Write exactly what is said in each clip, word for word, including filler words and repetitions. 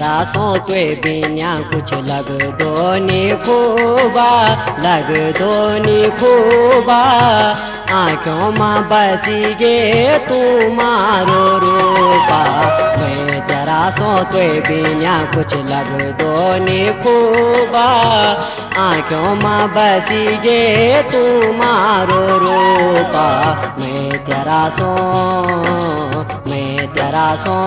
तेरा सो तुए बिना कुछ लग दो नी खूबा, लग दो नी खूबा। आँखों में बसी गे तू मारो रूपा, मैं तेरा सो तुए बिना कुछ लग दो नी खूबा। आँखों में बसी गे तू मारो रूपा, मैं तेरा सो, मैं तेरा सो।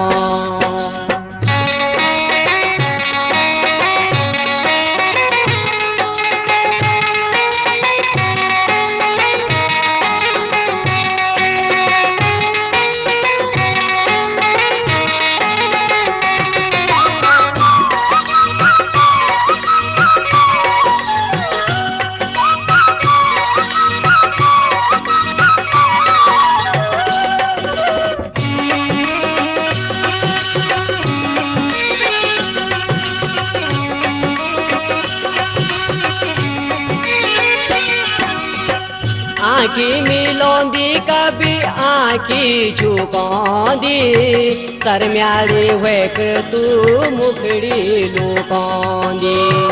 आँखी मिलोंदी कभी आँखी झुकोंदी, शर्म्याली हुए कि तू मुखड़ी लुकोंदी।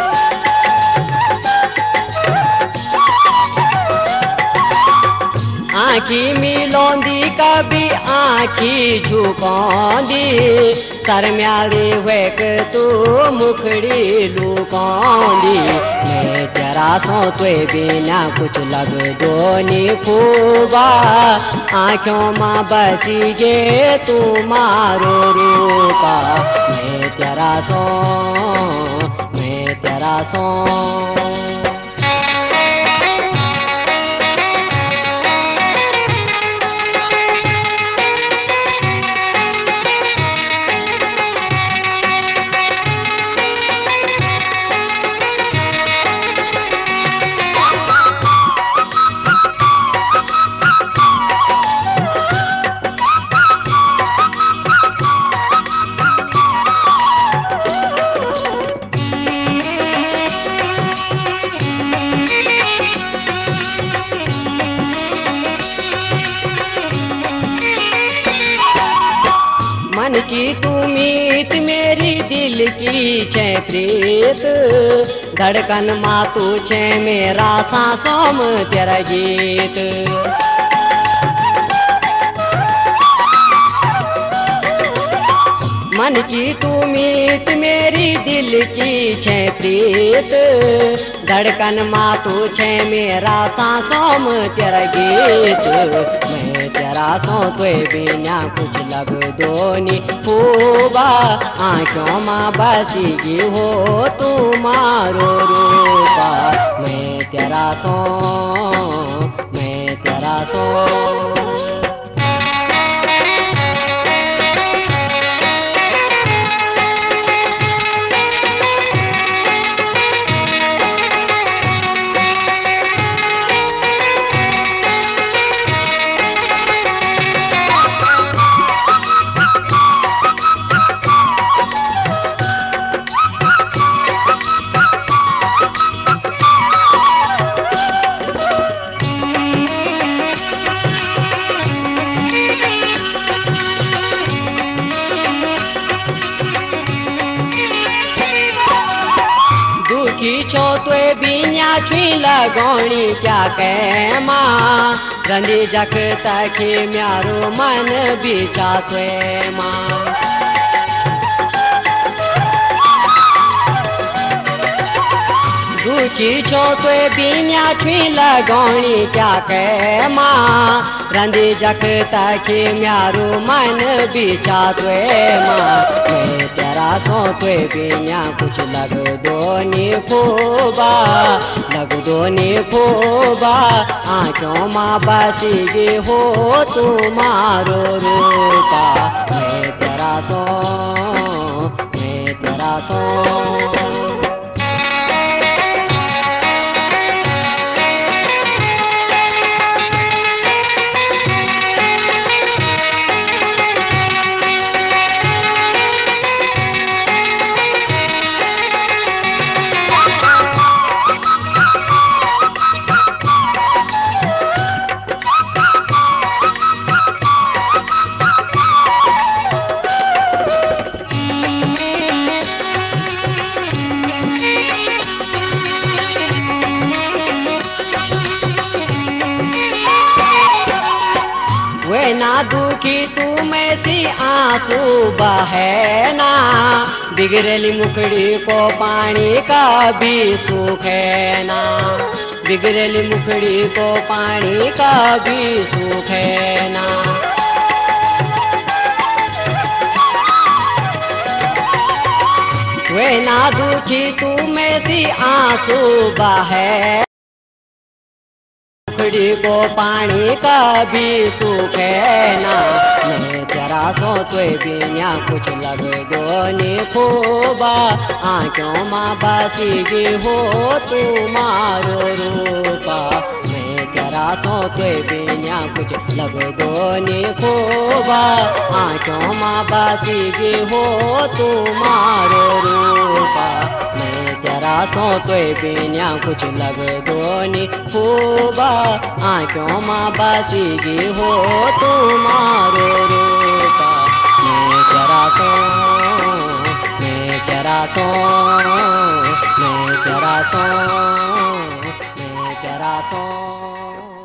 आँखी मिलोंदी कभी आँखी झुकोंदी, शर्म्याली हुए कि तू मुखड़ी लुकोंदी। मैं तेरा सो तुए बिना कुछ लग दो नी खूबा, आँखों में बसी गे तू मारो रूपा, मैं तेरा सो, मैं तेरा सो। मन की तू मीत मेरी दिल की छे प्रीत, धड़कन मा तू छे मेरा सांसों में तेरा गीत। मन की तू मीत मेरी दिल की छे प्रीत, धड़कन मा तू छे मेरा सांसों में तेरा गीत। मैं तेरा सो तुए बिना कुछ लग दो नी खूबा, आँखों में बसी गी हो तू मारो रूपा, मैं तेरा सो, मैं तेरा सो। दुखी छो तुए बिना छुई लगोणी क्या कह माँ, रंदी जख तखी म्यारो मन बिचा तुए माँ। दुखी छो तुए बिना छुई लगोणी क्या कह माँ, रंदी जख तखी म्यारो मन बिचा तुए माँ। मैं तेरा सो तुए बिना कुछ लग दो नी खूबा, लग दो नी खूबा। आँखों में बसी गे हो तू मारो रूपा, मैं तेरा सो, मैं तेरा सो। ना दुखी तू में सी आंसू बहे ना, बिगड़ेली मुखड़ी को पानी का भी सुख है ना, बिगड़ेली मुखड़ी को पानी का भी सुख है ना। वे ना दुखी तू में सी आंसू बहे, मुखड़ी को पानी का भी सुख है ना। मैं तेरा सो तुए बिना कुछ लग दो नी खूबा, आँखों माँ बसीगी हो तुम्हारो रूपा। मैं तेरा सो तुए बिना कुछ लग दो नी खूबा, आँखों माँ बसीगी हो तुम्हारो रूपा। मैं तेरा सो तुए बिना कुछ लग दो नी खूबा, आँखों माँ बसीगी हो तुम्हारो रूपा। मैं तेरा सो, मैं तेरा सो, मैं तेरा सो, मैं तेरा सो।